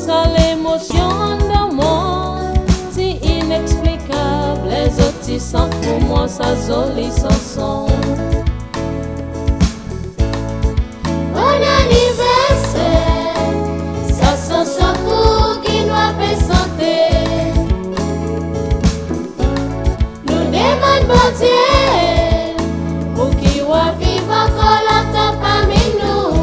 ça l'émotion dans moi, si inexplicable. Les autres ils sentent pour moi ça jolie chanson. Bon anniversaire, ça chanson pour qui nous a fait santé. Nous demandons bon Dieu pour qui va vivre encore longtemps parmi nous.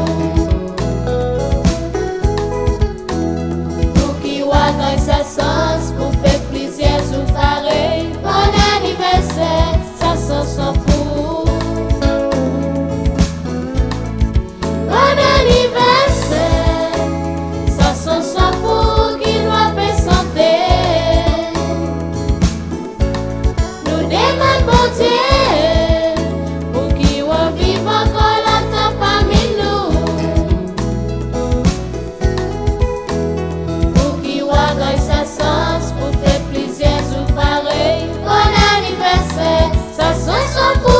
Pour qui va gagner sa sens pour faire plaisir ou pareil. Bon anniversaire, ça chanson pour. Bon anniversaire, ça chanson pour qui nous a fait santé. Nous demandons bon Dieu pour qui va vivre encore longtemps parmi nous. Pour qui va gagner sa sens pour faire plaisir ou pareil. Bon anniversaire, ça chanson pour.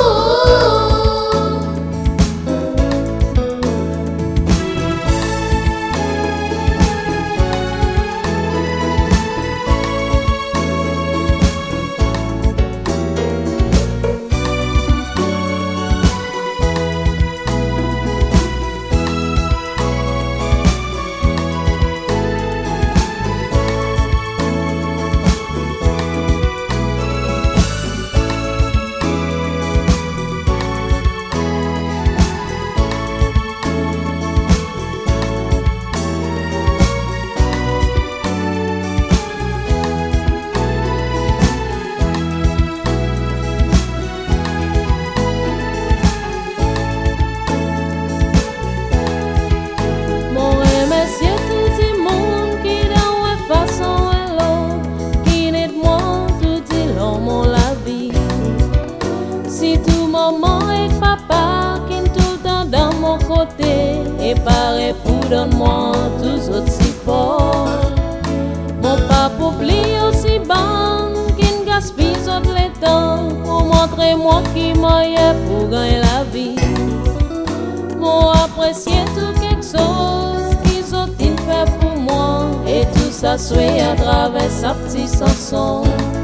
Si tout maman et papa qui sont tout le temps dans mon côté et paraît pour donne-moi tous autres si fort. Mon papa oublie aussi bon qui ne gaspille tout le temps pour montrer moi qui m'aille pour gagner la vie. Mon apprécier tout quelque chose qu'ils ont fait pour moi et tout ça soit à travers sa petite chanson.